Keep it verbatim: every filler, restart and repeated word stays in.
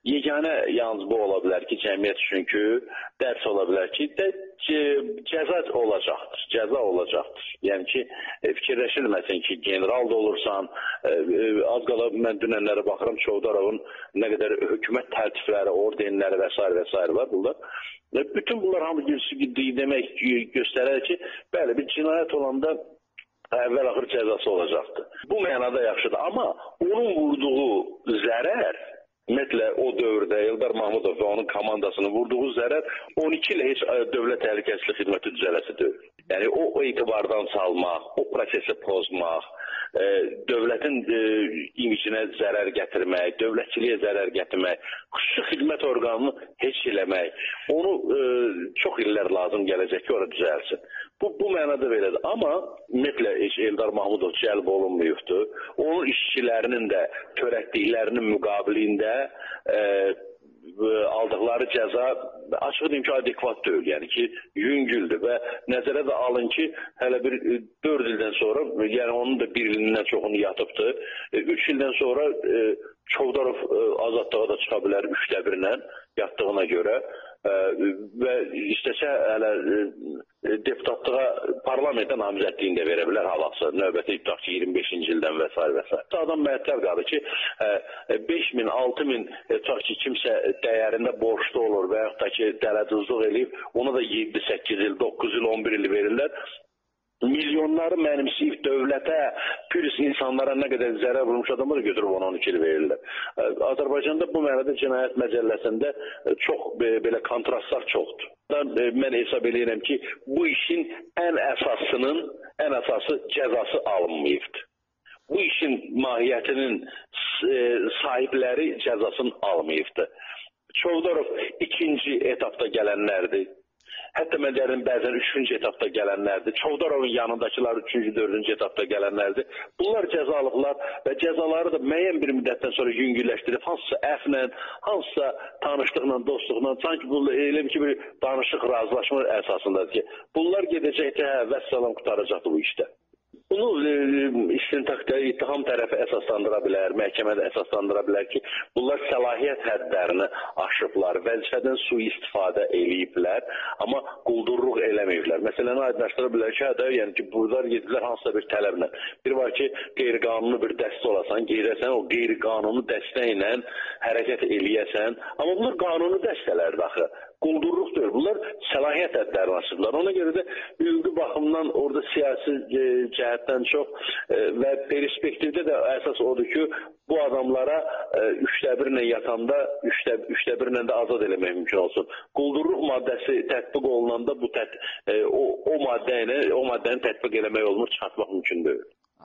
yeganə yalnız bu ola bilər ki, cəmiyyət üçün ki, dərs ola bilər ki, də cəza olacaqdır, cəza olacaqdır. Yəni ki, fikirləşilməsin ki, general da olursan, az qala mən dünənlərə baxıram, Çavdarovun nə qədər hökumət təltifləri, ordenləri və s. və s. var bunlar. Bütün bunlar hamı demək göstərir ki, bəli, bir cinayət olanda əvvəl-axır cəzası olacaqdır. Bu mənada yaxşıdır, amma onun vurduğu zərər, ümumiyyətlə o dövrdə Eldar Mahmudov və onun komandasının vurduğu zərər on iki ilə heç dövlət təhlükəsizlik xidməti düzələsi deyil. Yəni o, o etibardan salmaq, o prosesi pozmaq, e, dövlətin e, imicinə zərər gətirmək, dövlətçiliyə zərər gətirmək, xüsusi xidmət orqanını heç eləmək, onu e, çox illər lazım gələcək ki, orada düzəlsin. Bu, bu mənada belədir. Amma ümumiyyətlə heç Eldar Mahmudov cəlb olunmuyubdur. Onun işçilərinin də törətdiklərinin müqabilində e, aldıqları cəza açıq deyim ki, adekvat deyil. Yəni ki, yüngüldür və nəzərə də alın ki, hələ bir dörd ildən sonra, yəni onun da bir ilindən çoxunu yatıbdır. Üç ildən sonra e, Çavdarov e, azadlığa da çıxa bilər üçdə birlə yatdığına görə e, və istəsə hələ e, deputatlığa parlamentə namizədliyini də verə bilər halası. Növbəti tutaq ki, iyirmi beşinci ildən və s. və s. Adam məəttəl qalır ki, beş min, altı min tutaq ki, kimsə dəyərində borçlu olur və yaxud da ki, dələduzluq eləyib, ona da yeddi, səkkiz il, doqquz il, on bir il verirlər. Milyonları mənimsəyib dövlətə, pürüs insanlara nə qədər zərər vurmuş adamları götürüb on on iki il verirlər. Azərbaycanda bu mənada cinayət məcəlləsində çox belə kontrastlar çoxdur. Mən hesab edirəm ki, bu işin ən əsasının, ən əsası cəzası alınmayıbdır. Bu işin mahiyyətinin sahibləri cəzasını almayıbdır. Çavdarov ikinci etapda gələnlərdir. Hətta mən deyərdim, bəzən üçüncü etapda gələnlərdir. Çavdarovun yanındakiler üçüncü, dördüncü etapda gələnlərdir. Bunlar cəzalıqlar və cəzaları da müəyyən bir müddətdən sonra yüngülləşdirib, hansısa əflə, hansısa tanışlıqla, dostluqla, sanki bu elə ki, bir danışıq, razılaşma əsasındadır ki, bunlar gedəcəkdə, hə, vəssalam qutaracaqdır bu işdə. Bunu e, istintaqda ittiham tərəfi əsaslandıra bilər, məhkəmədə əsaslandıra bilər ki, bunlar səlahiyyət həddlərini aşıblar, vəzifədən sui-istifadə eləyiblər, amma quldurluq eləməyiblər. Məsələni aydınlaşdıra bilər ki, hə də, yəni ki, buradan gediblər hansısa bir tələblə. Bir var ki, qeyri-qanuni bir dəstə olasan, gedəsən, o qeyri-qanuni dəstə ilə hərəkət eləyəsən, amma bunlar qanuni dəstələrdir axı. Quldurluq deyil. Bunlar səlahiyyət hədlərini aşıblar. Ona görə də hüquqi baxımdan orada siyasi e, cəhətdən çox e, və perspektivdə də əsas odur ki, bu adamlara e, üçdə birlə yatanda üçdə, üçdə birlə də azad eləmək mümkün olsun. Quldurluq maddəsi tətbiq olunanda bu tət, e, o, o maddə ilə o maddəni tətbiq eləmək olmur, çatmaq mümkün deyil.